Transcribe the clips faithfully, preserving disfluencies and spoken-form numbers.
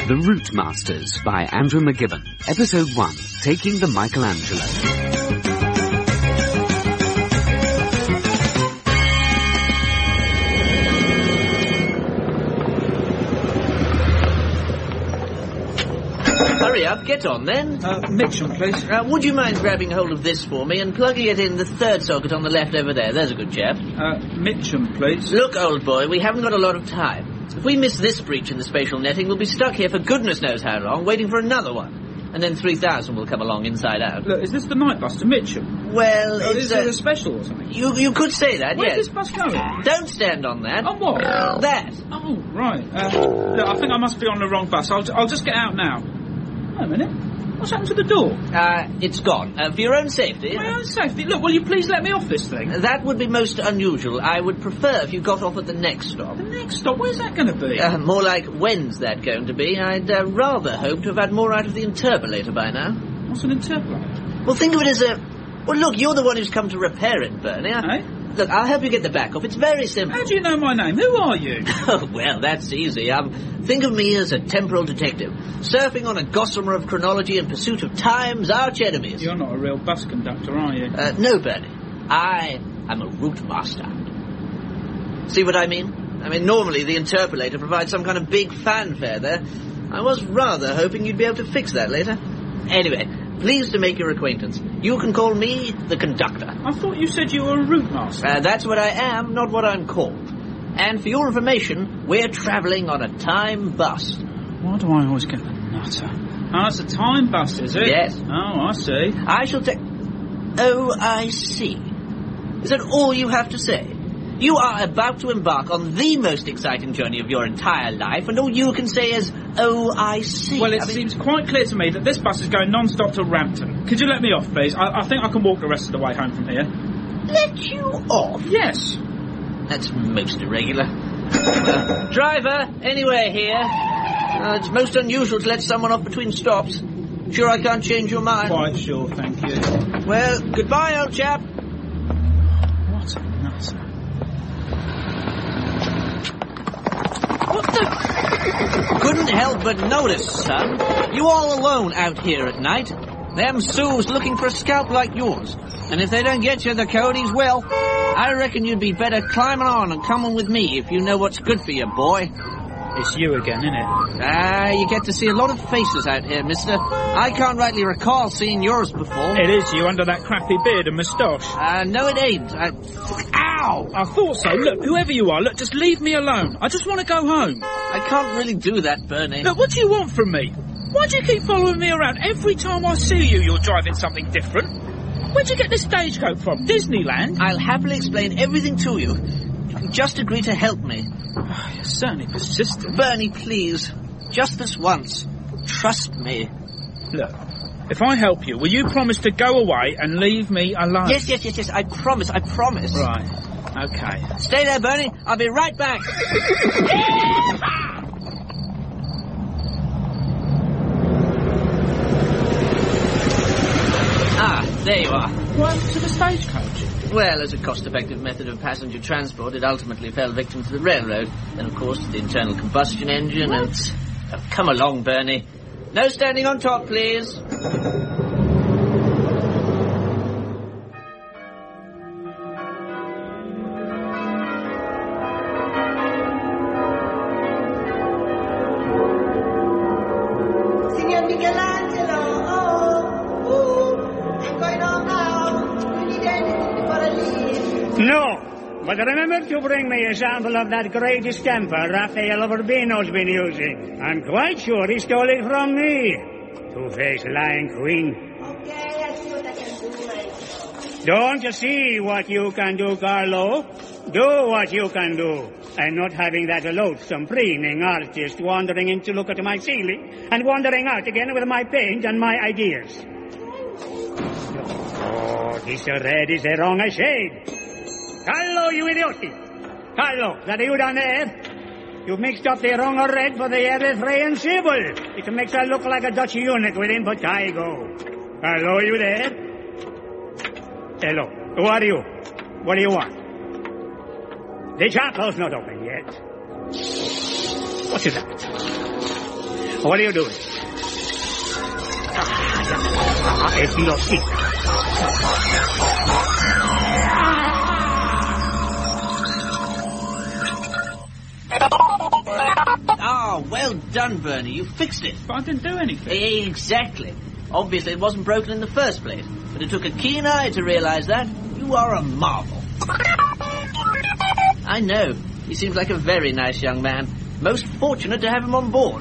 The Route Masters by Andrew McGibbon. Episode one, Taking the Michelangelo. Hurry up, get on then. Uh, Mitchum, please. Uh, would you mind grabbing hold of this for me and plugging it in the third socket on the left over there? There's a good chap. Uh, Mitchum, please. Look, old boy, we haven't got a lot of time. If we miss this breach in the spatial netting, we'll be stuck here for goodness knows how long, waiting for another one. And then three thousand will come along inside out. Look, is this the night bus to Mitchum? Well, oh, it's... Is it uh, a special or something? You you could say that, Where's yes. this bus going? Don't stand on that. On what? That. Oh, right. Uh, look, I think I must be on the wrong bus. I'll, I'll just get out now. Wait a minute. What's happened to the door? Uh, it's gone. Uh, for your own safety. My own safety? Look, will you please let me off this thing? That would be most unusual. I would prefer if you got off at the next stop. The next stop? Where's that going to be? Uh, more like, when's that going to be? I'd uh, rather hope to have had more out of the interpolator by now. What's an interpolator? Well, think of it as a... Well, look, you're the one who's come to repair it, Bernie. I... Eh? Look, I'll help you get the back off. It's very simple. How do you know my name? Who are you? Oh, well, that's easy. Um, think of me as a temporal detective, surfing on a gossamer of chronology in pursuit of time's arch enemies. You're not a real bus conductor, are you? Uh, no, Bernie. I am a route master. See what I mean? I mean, normally the interpolator provides some kind of big fanfare there. I was rather hoping you'd be able to fix that later. Anyway, pleased to make your acquaintance. You can call me the conductor. I thought you said you were a route master. Uh, that's what I am, not what I'm called. And for your information, we're travelling on a time bus. Why do I always get the nutter? Oh, it's a time bus, is it? Yes. Oh, I see. I shall take... Oh, I see. Is that all you have to say? You are about to embark on the most exciting journey of your entire life, and all you can say is, oh, I see. Well, it I mean... seems quite clear to me that this bus is going non-stop to Rampton. Could you let me off, please? I, I think I can walk the rest of the way home from here. Let you off? Yes. That's most irregular. Uh, driver, anywhere here? Uh, it's most unusual to let someone off between stops. Sure I can't change your mind? Quite sure, thank you. Well, goodbye, old chap. What a nutter. What the... Couldn't help but notice, son. You all alone out here at night. Them Sue's looking for a scalp like yours. And if they don't get you, the coyotes will. I reckon you'd be better climbing on and coming with me if you know what's good for you, boy. It's you again, isn't it? Ah, you get to see a lot of faces out here, mister. I can't rightly recall seeing yours before. It is you under that crappy beard and moustache. Uh, no it ain't. I... Ow! I thought so. Look, whoever you are, look, just leave me alone. I just want to go home. I can't really do that, Bernie. Look, what do you want from me? Why do you keep following me around? Every time I see you, you're driving something different. Where'd you get this stagecoach from? Disneyland? I'll happily explain everything to you. You can just agree to help me. Oh, you're certainly persistent. Bernie, please. Just this once. Trust me. Look, if I help you, will you promise to go away and leave me alone? Yes, yes, yes, yes. I promise, I promise. Right. Okay. Stay there, Bernie. I'll be right back. Ah, there you are. What happened to the stagecoach? Well, as a cost-effective method of passenger transport, it ultimately fell victim to the railroad. Then, of course, to the internal combustion engine what? and... Oh, come along, Bernie. No standing on top, please. Signor Michelangelo, oh, ooh, I'm going home now. You need anything before I leave? No, but remember to bring me a sample of that great distemper Raphael Urbino's been using. I'm quite sure he stole it from me. Two-faced lying queen. Okay, I'll see what I can do. Don't you see what you can do, Carlo? Do what you can do. And not having that loathsome, preening artist wandering in to look at my ceiling and wandering out again with my paint and my ideas. Oh, this red is the wrong shade. Carlo, you idiot! Carlo, that you down there? You've mixed up the wrong red for the Erythraean Sibyl. It makes her look like a Dutch eunuch with impetigo. Carlo, you there? Hello. Who are you? What do you want? The chapel's not open yet. What is that? What are you doing? Ah, es Diosito. Ah, well done, Bernie. You fixed it. But I didn't do anything. Exactly. Obviously, it wasn't broken in the first place. But it took a keen eye to realize that. You are a marvel. I know. He seems like a very nice young man. Most fortunate to have him on board.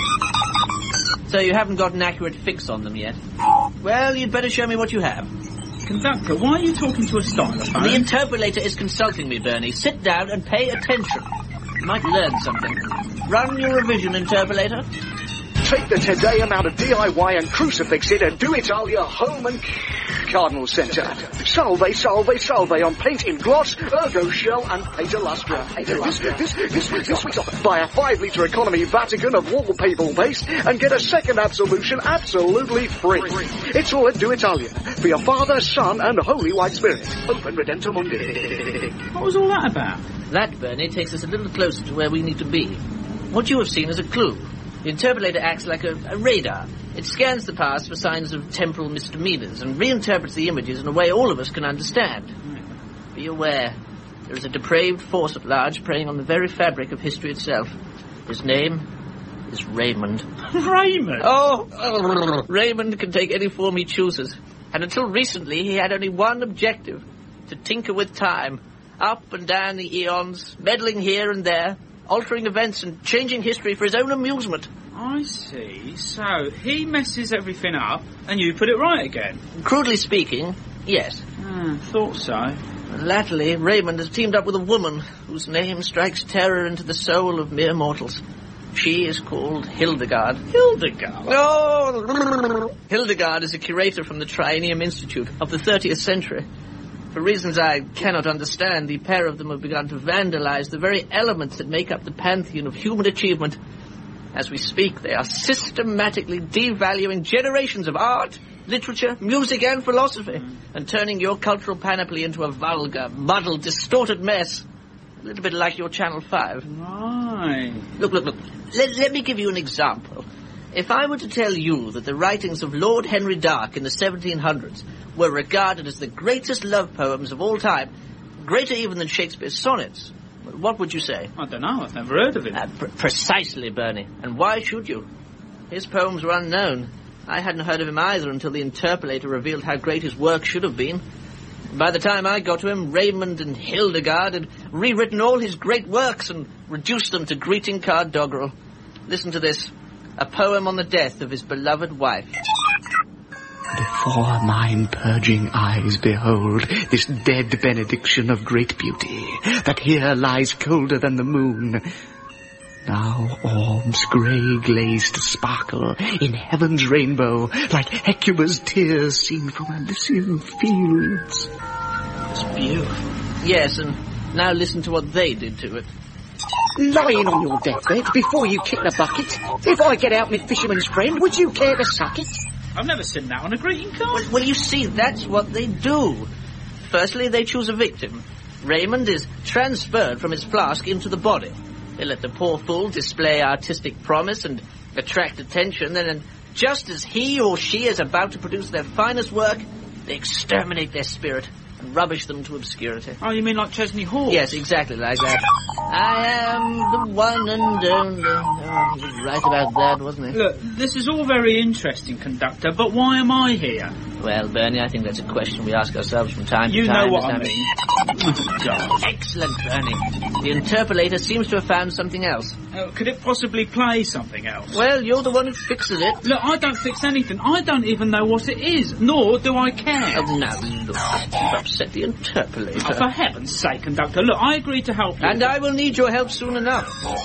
So you haven't got an accurate fix on them yet? Well, you'd better show me what you have. Conductor, why are you talking to a stylophone? The interpolator is consulting me, Bernie. Sit down and pay attention. You might learn something. Run your revision, interpolator. Take the Tedeum out of D I Y and crucifix it and do it all your home and Cardinal Centre. Salve, salve, salve on paint in gloss, ergo shell and pater lustra. This, this, this, this week's offer. Buy a five litre economy Vatican of wallpaper base and get a second absolution absolutely free. It's all at Do Italian for your Father, Son and Holy White Spirit. Open Redemptor Mundi. What was all that about? That, Bernie, takes us a little closer to where we need to be. What you have seen is a clue. The interpolator acts like a, a radar. It scans the past for signs of temporal misdemeanors and reinterprets the images in a way all of us can understand. Be aware, there is a depraved force at large preying on the very fabric of history itself. His name is Raymond. Raymond? Oh, oh, Raymond can take any form he chooses. And until recently, he had only one objective, to tinker with time, up and down the eons, meddling here and there, altering events and changing history for his own amusement. I see. So, he messes everything up, and you put it right again? Crudely speaking, yes. Hmm, thought so. Latterly, Raymond has teamed up with a woman whose name strikes terror into the soul of mere mortals. She is called Hildegard. Hildegard? Oh! Hildegard is a curator from the Triennium Institute of the thirtieth century. For reasons I cannot understand, the pair of them have begun to vandalize the very elements that make up the pantheon of human achievement. As we speak, they are systematically devaluing generations of art, literature, music, and philosophy, mm. and turning your cultural panoply into a vulgar, muddled, distorted mess. A little bit like your Channel five. Right. Look, look, look. Let, let me give you an example. If I were to tell you that the writings of Lord Henry Dark in the seventeen hundreds were regarded as the greatest love poems of all time, greater even than Shakespeare's sonnets, what would you say? I don't know. I've never heard of him. Uh, pr- precisely, Bernie. And why should you? His poems were unknown. I hadn't heard of him either until the interpolator revealed how great his work should have been. By the time I got to him, Raymond and Hildegard had rewritten all his great works and reduced them to greeting card doggerel. Listen to this. A poem on the death of his beloved wife. Before mine purging eyes behold this dead benediction of great beauty, that here lies colder than the moon. Now orbs grey glazed sparkle in heaven's rainbow, like Hecuba's tears seen from Elysian fields. It's beautiful. Yes, and now listen to what they did to it. Lying on your deathbed before you kick the bucket. If I get out with fisherman's friend, would you care to suck it? I've never seen that on a greeting card. Well, well, you see, that's what they do. Firstly, they choose a victim. Raymond is transferred from his flask into the body. They let the poor fool display artistic promise and attract attention, and then just as he or she is about to produce their finest work, they exterminate their spirit and rubbish them to obscurity. Oh, you mean like Chesney Hawkes? Yes, exactly like that. I am the one and only. Oh, he was right about that, wasn't he? Look, this is all very interesting, Conductor, but why am I here? Well, Bernie, I think that's a question we ask ourselves from time you to time. You know what I mean. God. Excellent, Bernie. The interpolator seems to have found something else. Uh, could it possibly play something else? Well, you're the one who fixes it. Look, I don't fix anything. I don't even know what it is, nor do I care. Oh, now, look, you've upset the interpolator. Oh, for heaven's sake, Conductor. Look, I agreed to help you. And I will need your help soon enough.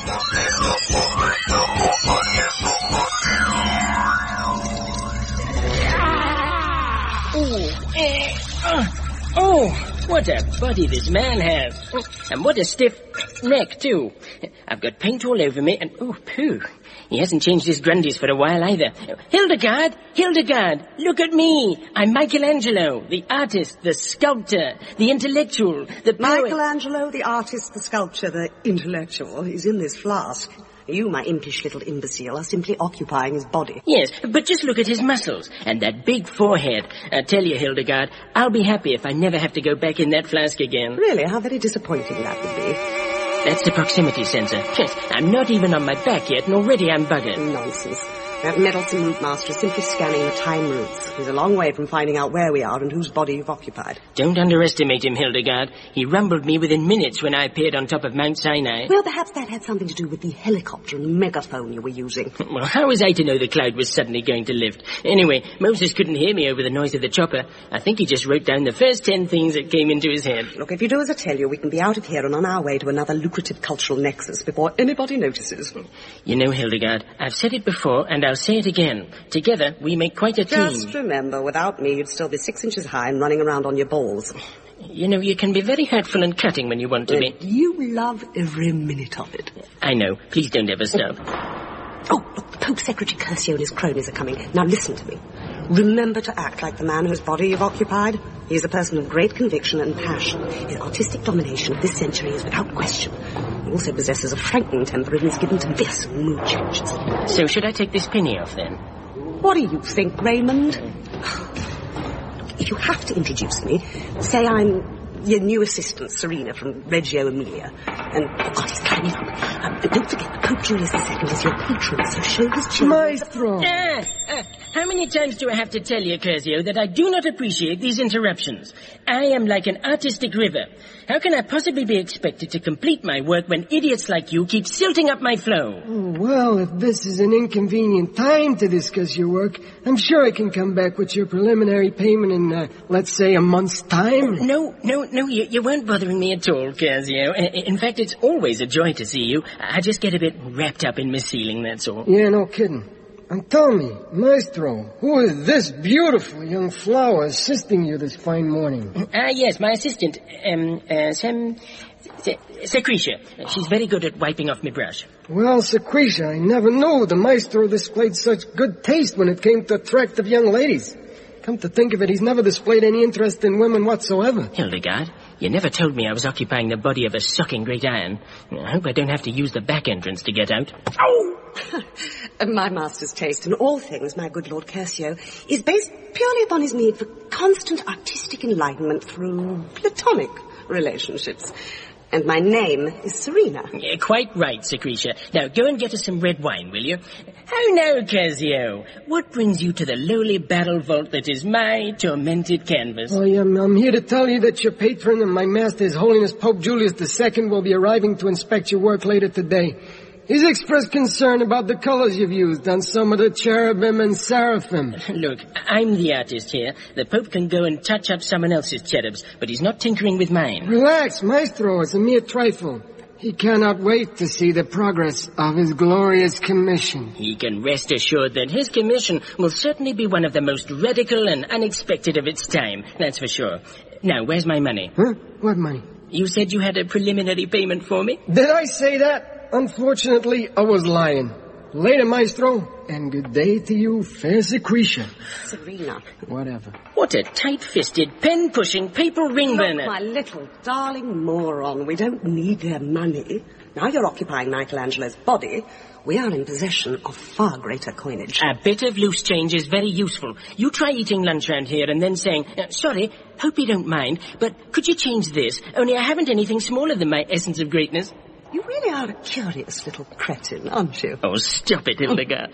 Oh, eh, uh, oh, what a body this man has. And what a stiff neck, too. I've got paint all over me, and oh, pooh. He hasn't changed his grundies for a while either. Hildegard, Hildegard, look at me. I'm Michelangelo, the artist, the sculptor, the intellectual, the poet. Michelangelo, the artist, the sculptor, the intellectual, is in this flask. You, my impish little imbecile, are simply occupying his body. Yes, but just look at his muscles and that big forehead. I tell you, Hildegard, I'll be happy if I never have to go back in that flask again. Really? How very disappointing that would be. That's the proximity sensor. Yes, I'm not even on my back yet, and already I'm buggered. Nonsense. That meddlesome route master is simply scanning the time routes. He's a long way from finding out where we are and whose body you've occupied. Don't underestimate him, Hildegard. He rumbled me within minutes when I appeared on top of Mount Sinai. Well, perhaps that had something to do with the helicopter and megaphone you were using. Well, how was I to know the cloud was suddenly going to lift? Anyway, Moses couldn't hear me over the noise of the chopper. I think he just wrote down the first ten things that came into his head. Look, if you do as I tell you, we can be out of here and on our way to another lucrative cultural nexus before anybody notices. You know, Hildegard, I've said it before and I'll say it again. Together, we make quite a team. Just remember, without me, you'd still be six inches high and running around on your balls. You know, you can be very hurtful and cutting when you want to be. You love every minute of it. I know. Please don't ever stop. Oh, look, the Pope Secretary Curcio and his cronies are coming. Now listen to me. Remember to act like the man whose body you've occupied. He is a person of great conviction and passion. His artistic domination of this century is without question. He also possesses a frightening temper and is given to this and mood changes. So should I take this penny off then? What do you think, Raymond? If you have to introduce me, say I'm your new assistant, Serena, from Reggio Emilia. And, oh God, he's coming up. Um, but don't forget, the Pope Julius the Second is your patron, so show his children... Maestro! Ah, ah, how many times do I have to tell you, Curzio, that I do not appreciate these interruptions? I am like an artistic river. How can I possibly be expected to complete my work when idiots like you keep silting up my flow? Oh, well, if this is an inconvenient time to discuss your work, I'm sure I can come back with your preliminary payment in, uh, let's say, a month's time. No, no, no, you, you weren't bothering me at all, Curzio. In fact, it's always a joy to see you. I just get a bit wrapped up in Miss Sealing, that's all. Yeah, no kidding. And tell me, Maestro, who is this beautiful young flower assisting you this fine morning? Ah, yes, my assistant, um, uh, Sam... Secretia. She's very good at wiping off my brush. Well, Secretia, I never knew the Maestro displayed such good taste when it came to attractive young ladies. Come to think of it, he's never displayed any interest in women whatsoever. Hildegard, you never told me I was occupying the body of a sucking great iron. I hope I don't have to use the back entrance to get out. Oh! My master's taste in all things, my good Lord Curcio, is based purely upon his need for constant artistic enlightenment through platonic relationships. And my name is Serena. Yeah, quite right, Secretia. Now, go and get us some red wine, will you? How now, Curzio? What brings you to the lowly battle vault that is my tormented canvas? Oh, yeah, I'm here to tell you that your patron and my master, His Holiness Pope Julius the Second, will be arriving to inspect your work later today. He's expressed concern about the colors you've used on some of the cherubim and seraphim. Look, I'm the artist here. The Pope can go and touch up someone else's cherubs, but he's not tinkering with mine. Relax, Maestro. It's a mere trifle. He cannot wait to see the progress of his glorious commission. He can rest assured that his commission will certainly be one of the most radical and unexpected of its time. That's for sure. Now, where's my money? Huh? What money? You said you had a preliminary payment for me? Did I say that? Unfortunately, I was lying. Later, Maestro, and good day to you, fair Secretia. Serena. Whatever. What a tight-fisted, pen-pushing, paper ring burner. Look, my little darling moron, we don't need their money. Now you're occupying Michelangelo's body. We are in possession of far greater coinage. A bit of loose change is very useful. You try eating lunch round here and then saying, uh, sorry, hope you don't mind, but could you change this? Only I haven't anything smaller than my essence of greatness. You really are a curious little cretin, aren't you? Oh, stop it, Hildegard.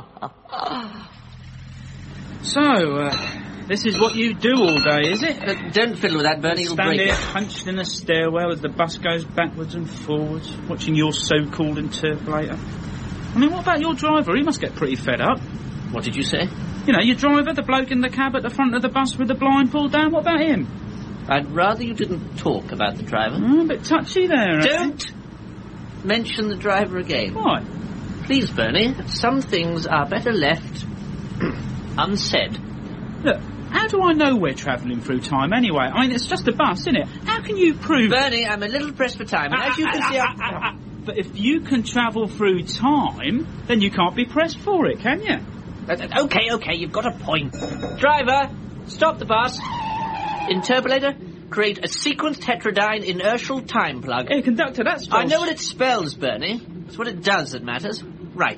So, uh, this is what you do all day, is it? Uh, don't fiddle with that, Bernie, you'll Stand break here it. hunched in a stairwell as the bus goes backwards and forwards, watching your so-called interpolator. I mean, what about your driver? He must get pretty fed up. What did you say? You know, your driver, the bloke in the cab at the front of the bus with the blind pulled down, what about him? I'd rather you didn't talk about the driver. Oh, a bit touchy there. Don't mention the driver again. Why? Please, Bernie, some things are better left unsaid. Look, how do I know we're travelling through time anyway? I mean, it's just a bus, isn't it? How can you prove... Bernie, I'm a little pressed for time, and as you can see... I... But if you can travel through time, then you can't be pressed for it, can you? Okay, okay, you've got a point. Driver, stop the bus. Interpolator, create a sequence tetradyne inertial time plug. Hey, conductor, that's... I know what it spells, Bernie. It's what it does that matters. Right.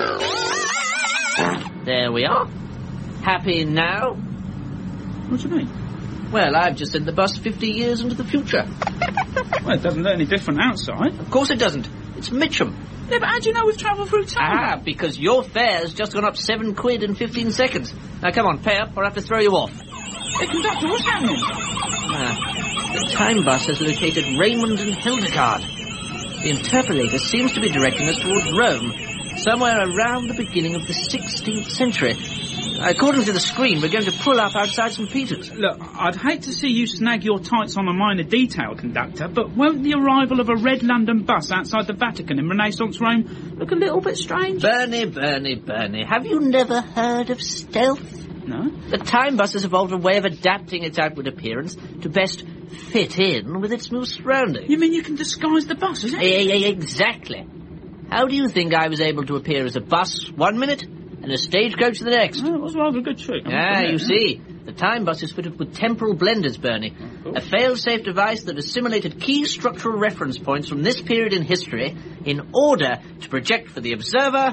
There we are. Happy now? What do you mean? Well, I've just sent the bus fifty years into the future. Well, it doesn't look any different outside. Of course it doesn't. It's Mitcham. Yeah, but how do you know we've travelled through time? Ah, because your fare's just gone up seven quid in fifteen seconds. Now, come on, pay up, or I have to throw you off. Hey, conductor, what's happening? Ah, the time bus has located Raymond and Hildegard. The interpolator seems to be directing us towards Rome, somewhere around the beginning of the sixteenth century. According to the screen, we're going to pull up outside Saint Peter's. Look, I'd hate to see you snag your tights on a minor detail, conductor, but won't the arrival of a red London bus outside the Vatican in Renaissance Rome look a little bit strange? Bernie, Bernie, Bernie, have you never heard of stealth? No. The time bus has evolved a way of adapting its outward appearance to best fit in with its new surroundings. You mean you can disguise the bus, is it? Yeah, yeah, exactly. How do you think I was able to appear as a bus one minute and a stagecoach the next? Oh, that was rather a good trick. Ah, you see, the time bus is fitted with temporal blenders, Bernie. Oh, cool. A fail-safe device that assimilated key structural reference points from this period in history in order to project for the observer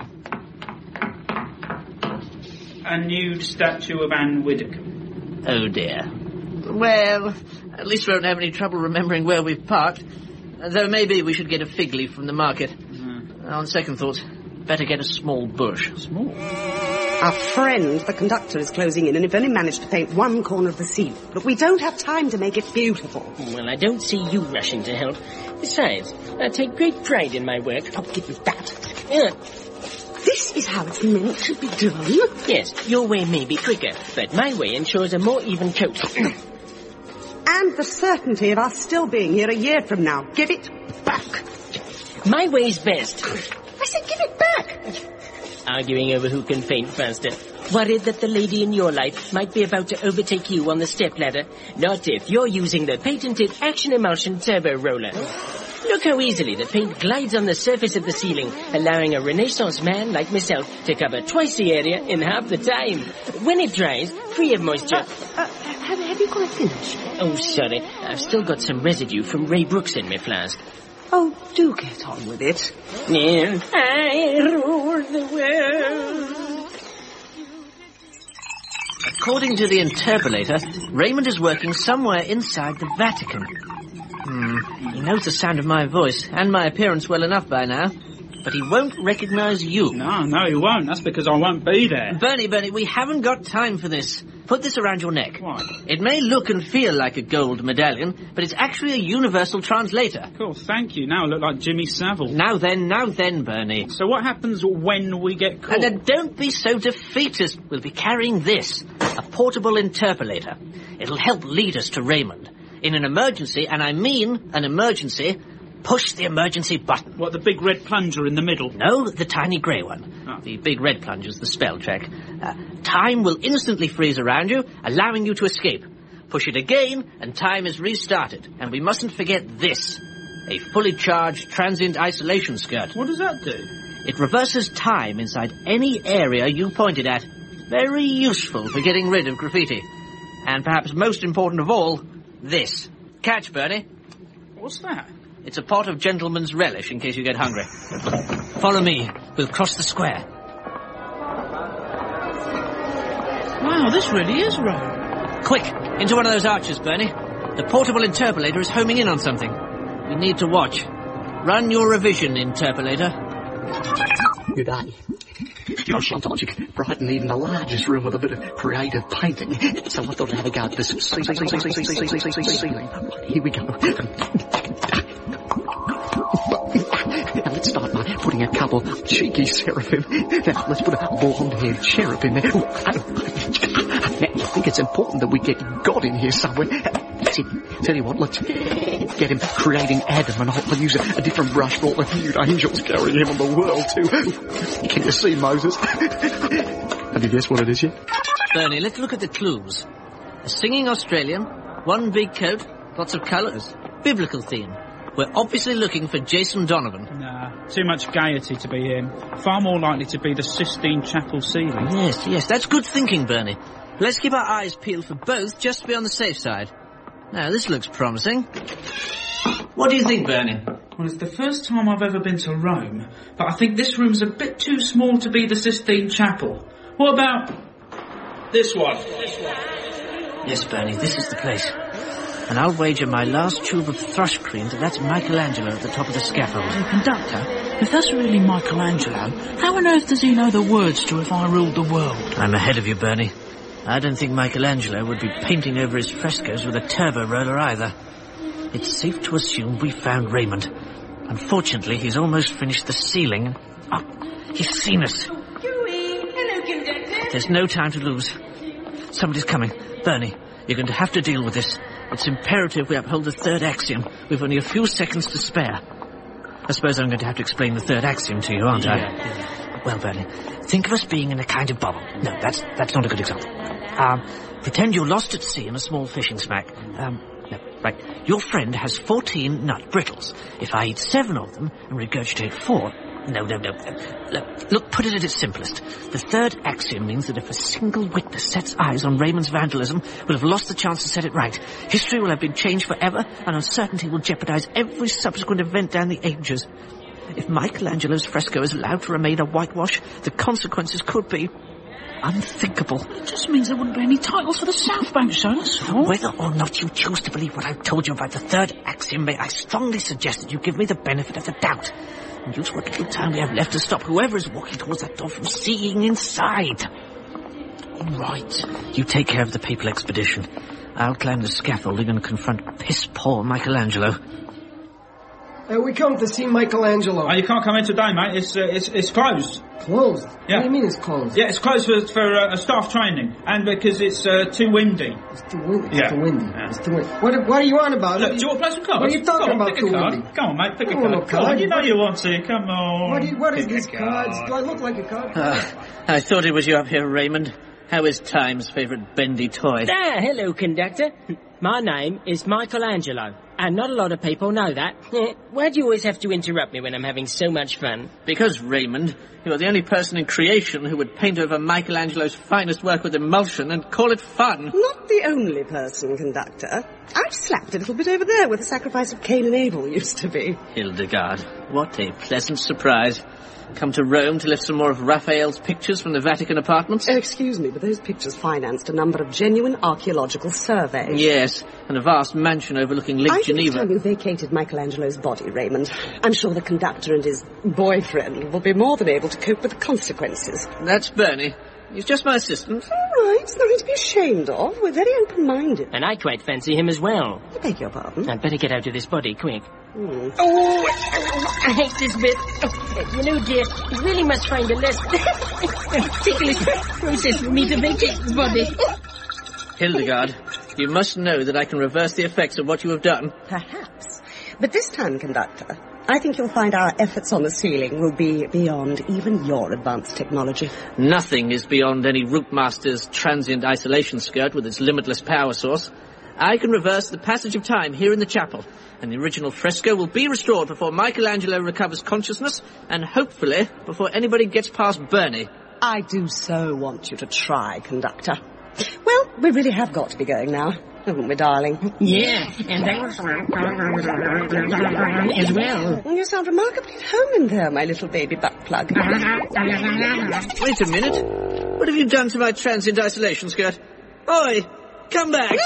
a nude statue of Anne Widdecombe. Oh, dear. Well, at least we won't have any trouble remembering where we've parked. Though maybe we should get a fig leaf from the market. Mm. On second thoughts, better get a small bush. Small? Our friend, the conductor, is closing in, and we've only managed to paint one corner of the ceiling. But we don't have time to make it beautiful. Well, I don't see you rushing to help. Besides, I take great pride in my work. Stop giving that. Yeah. This is how it's meant to be done. Yes, your way may be quicker, but my way ensures a more even coat. And the certainty of us still being here a year from now. Give it back. My way's best. I said give it back. Arguing over who can paint faster. Worried that the lady in your life might be about to overtake you on the stepladder. Not if you're using the patented Action Emulsion Turbo Roller. Look how easily the paint glides on the surface of the ceiling, allowing a Renaissance man like myself to cover twice the area in half the time. When it dries, free of moisture... Uh, uh, have, have you quite finished? Oh, sorry. I've still got some residue from Ray Brooks in my flask. Oh, do get on with it. Yeah. I rule the world. According to the interpolator, Raymond is working somewhere inside the Vatican. Hmm, he knows the sound of my voice and my appearance well enough by now, but he won't recognize you. No, no, he won't. That's because I won't be there. Bernie, Bernie, we haven't got time for this. Put this around your neck. Why? It may look and feel like a gold medallion, but it's actually a universal translator. Cool, thank you. Now I look like Jimmy Savile. Now then, now then, Bernie. So what happens when we get caught? And then don't be so defeatist. We'll be carrying this, a portable interpolator. It'll help lead us to Raymond. In an emergency, and I mean an emergency, push the emergency button. What, the big red plunger in the middle? No, the tiny grey one. Oh. The big red plunger's the spell check. Uh, time will instantly freeze around you, allowing you to escape. Push it again, and time is restarted. And we mustn't forget this. A fully charged transient isolation skirt. What does that do? It reverses time inside any area you pointed at. Very useful for getting rid of graffiti. And perhaps most important of all, this. Catch, Bernie. What's that? It's a pot of gentleman's relish in case you get hungry. Follow me. We'll cross the square. Wow, this really is Rome. Quick, into one of those arches, Bernie. The portable interpolator is homing in on something. We need to watch. Run your revision, interpolator. Good day. You know, sometimes you can brighten even the largest room with a bit of creative painting. So I thought I'd have a go at this ceiling. Right, here we go. Now let's start by putting a couple cheeky seraphim. Now let's put a blonde-haired cherub in there. Ooh, I, now, I think it's important that we get God in here somewhere. That's it. Tell you what, let's get him creating Adam, and I'll use a, a different brush for all the nude angels carrying him on the world too. Can you see Moses? Have you guessed what it is yet? Bernie, let's look at the clues. A singing Australian, one big coat, lots of colours, biblical theme. We're obviously looking for Jason Donovan. Nah, too much gaiety to be him. Far more likely to be the Sistine Chapel ceiling. Yes, yes, that's good thinking, Bernie. Let's keep our eyes peeled for both, just to be on the safe side. Now, this looks promising. What do you think, Bernie? Well, it's the first time I've ever been to Rome, but I think this room's a bit too small to be the Sistine Chapel. What about this one? This one. Yes, Bernie, this is the place. And I'll wager my last tube of thrush cream that that's Michelangelo at the top of the scaffold. Hey, conductor, if that's really Michelangelo, how on earth does he know the words to If I Ruled the World? I'm ahead of you, Bernie. I don't think Michelangelo would be painting over his frescoes with a turbo roller either. It's safe to assume we found Raymond. Unfortunately, he's almost finished the ceiling. Oh, he's seen us. Hello, conductor. There's no time to lose. Somebody's coming. Bernie, you're going to have to deal with this. It's imperative we uphold the third axiom. We've only a few seconds to spare. I suppose I'm going to have to explain the third axiom to you, aren't I? Yeah, yeah. Well, Bernie, think of us being in a kind of bubble. No, that's that's not a good example. Um, pretend you're lost at sea in a small fishing smack. Um, no, right. Your friend has fourteen nut brittles. If I eat seven of them and regurgitate four... No, no, no. Look, look, put it at its simplest. The third axiom means that if a single witness sets eyes on Raymond's vandalism, we'll have lost the chance to set it right. History will have been changed forever, and uncertainty will jeopardize every subsequent event down the ages. If Michelangelo's fresco is allowed to remain a whitewash, the consequences could be unthinkable. It just means there wouldn't be any titles for the South Bank show, that's all. Whether or not you choose to believe what I've told you about the third axiom, may I strongly suggest that you give me the benefit of the doubt. And use what little time we have left to stop whoever is walking towards that door from seeing inside. All right. You take care of the papal expedition. I'll climb the scaffolding and confront piss-poor Michelangelo. Uh, we come to see Michelangelo. Oh, you can't come in today, mate. It's uh, it's it's closed. Closed? Yeah. What do you mean it's closed? Yeah, it's closed for, for uh, staff training, and because it's uh, too windy. It's too windy. Yeah. It's too windy. Yeah. It's too windy. What, what are you on about? Look, do you want to play some cards? What are you talking Come on, about, pick too a card. windy? Come on, mate, pick a I card. want no Come on, card. you know you want to. Come on. What, you, what is Pick this a cards? card. Do I look like a card? Uh, I thought it was you up here, Raymond. How is Time's favourite bendy toy? Ah, hello, conductor. My name is Michelangelo, and not a lot of people know that. Why do you always have to interrupt me when I'm having so much fun? Because, Raymond, you are the only person in creation who would paint over Michelangelo's finest work with emulsion and call it fun. Not the only person, conductor. I've slapped a little bit over there where the sacrifice of Cain and Abel used to be. Hildegard, what a pleasant surprise. Come to Rome to lift some more of Raphael's pictures from the Vatican apartments? Uh, excuse me, but those pictures financed a number of genuine archaeological surveys. Yes, and a vast mansion overlooking Lake I Geneva. think it's time you vacated Michelangelo's body, Raymond. I'm sure the conductor and his boyfriend will be more than able to cope with the consequences. That's Bernie. He's just my assistant. All right, it's nothing to be ashamed of. We're very open-minded. And I quite fancy him as well. I beg your pardon? I'd better get out of this body, quick. Hmm. Oh, I hate this bit. Oh, you know, dear, you really must find a less ticklish process for me to vacate the body. Hildegard, you must know that I can reverse the effects of what you have done. Perhaps. But this time, conductor, I think you'll find our efforts on the ceiling will be beyond even your advanced technology. Nothing is beyond any Routemaster's transient isolation skirt with its limitless power source. I can reverse the passage of time here in the chapel, and the original fresco will be restored before Michelangelo recovers consciousness, and hopefully before anybody gets past Bernie. I do so want you to try, conductor. Well, we really have got to be going now, haven't we, darling? Yeah, and that was as well. You sound remarkably at home in there, my little baby butt plug. Wait a minute. What have you done to my transient isolation skirt? Oi, come back!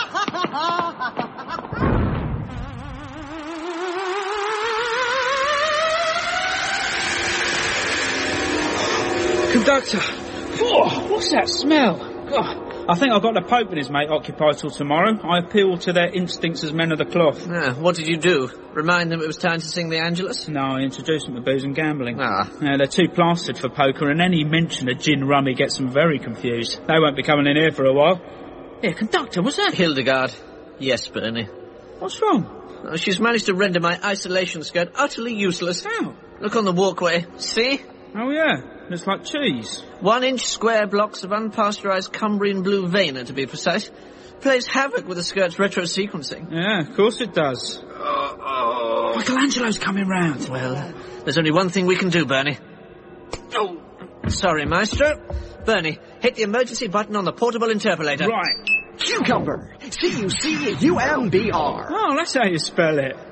Conductor! Oh, what's that smell? Oh, I think I've got the Pope and his mate occupied till tomorrow. I appeal to their instincts as men of the cloth. Ah, what did you do? Remind them it was time to sing the Angelus? No, I introduced them to booze and gambling. Ah. Yeah, they're too plastered for poker, and any mention of gin rummy gets them very confused. They won't be coming in here for a while. Yeah, conductor, what's that? Hildegard. Yes, Bernie. What's wrong? Oh, she's managed to render my isolation skirt utterly useless. How? Look on the walkway. See? Oh, yeah. Looks like cheese. One-inch square blocks of unpasteurized Cumbrian blue vena, to be precise. Plays havoc with the skirt's retro-sequencing. Yeah, of course it does. Oh, oh. Michelangelo's coming round. Well, there's only one thing we can do, Bernie. Oh, sorry, Maestro. Bernie, hit the emergency button on the portable interpolator. Right. Cucumber. C U C U M B R. Oh, that's how you spell it.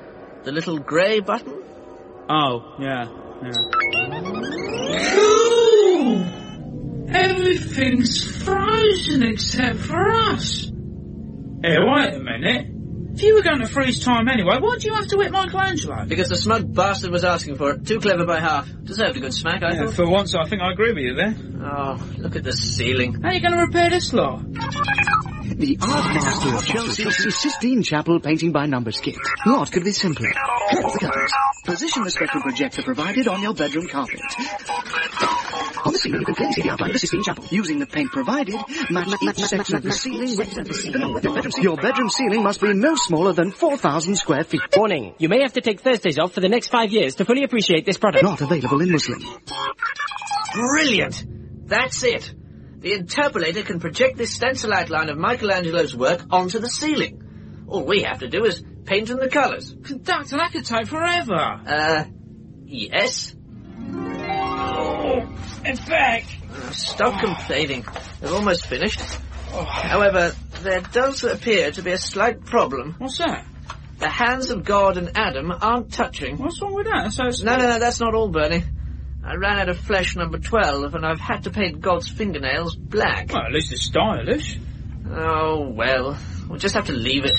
The little grey button? Oh, yeah, yeah. Cool! Everything's frozen except for us. Hey, wait a minute. If you were going to freeze time anyway, why'd you have to hit Michelangelo? Because the smug bastard was asking for it. Too clever by half. Deserved a good smack, I Yeah, thought. for once, I think I agree with you there. Oh, look at the ceiling. How are you going to repair this lot? The art master of Chelsea's Sistine Chapel painting by numbers kit. What could be simpler? Close the curtains. Position the spectral projector provided on your bedroom carpet. On the ceiling, you can clearly see the outline of the Sistine Chapel. Using the paint provided, match each section of the ceiling with the number of your bedroom ceiling. Your bedroom ceiling must be no smaller than four thousand square feet. Warning, you may have to take Thursdays off for the next five years to fully appreciate this product. Not available in Muslim. Brilliant! That's it. The interpolator can project this stencil outline of Michelangelo's work onto the ceiling. All we have to do is paint in the colours. Conductor, that could take forever. Uh, yes? Oh, in fact... Uh, stop complaining. They're almost finished. However, there does appear to be a slight problem. What's that? The hands of God and Adam aren't touching. What's wrong with that? So no, no, no, that's not all, Bernie. I ran out of flesh number twelve, and I've had to paint God's fingernails black. Well, at least it's stylish. Oh, well, we'll just have to leave it.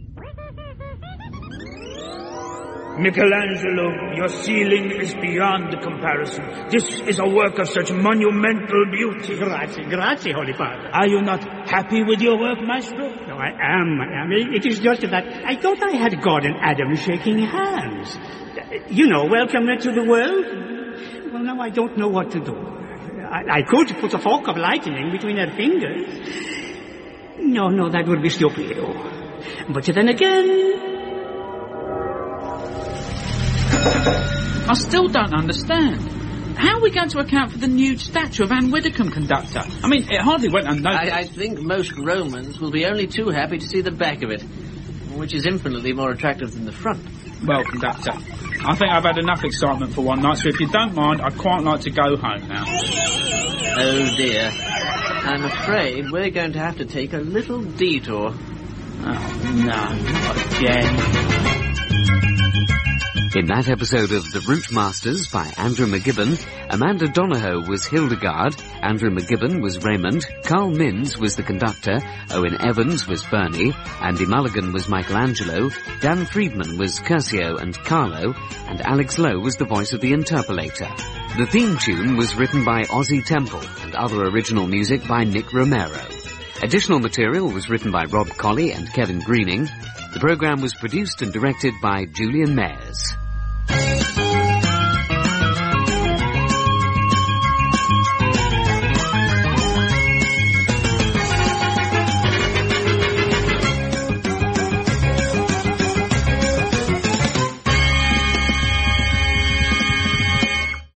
Michelangelo, your ceiling is beyond comparison. This is a work of such monumental beauty. Grazie, grazie, Holy Father. Are you not happy with your work, Maestro? No, I am, I am. It is just that I thought I had God and Adam shaking hands. You know, welcome to the world. Well, now I don't know what to do. I, I could put a fork of lightning between their fingers. No, no, that would be stupid. But then again... I still don't understand. How are we going to account for the nude statue of Anne Widdecombe, Conductor? I mean, it hardly went unnoticed. I, I think most Romans will be only too happy to see the back of it, which is infinitely more attractive than the front. Well, Conductor, I think I've had enough excitement for one night, so if you don't mind, I'd quite like to go home now. Oh, dear. I'm afraid we're going to have to take a little detour. Oh, no, not again. In that episode of The Route Masters by Andrew McGibbon, Amanda Donahoe was Hildegard, Andrew McGibbon was Raymond, Carl Minns was the conductor, Owen Evans was Bernie, Andy Mulligan was Michelangelo, Dan Friedman was Curcio and Carlo, and Alex Lowe was the voice of the interpolator. The theme tune was written by Ozzy Temple and other original music by Nick Romero. Additional material was written by Rob Colley and Kevin Greening. The programme was produced and directed by Julian Mayers.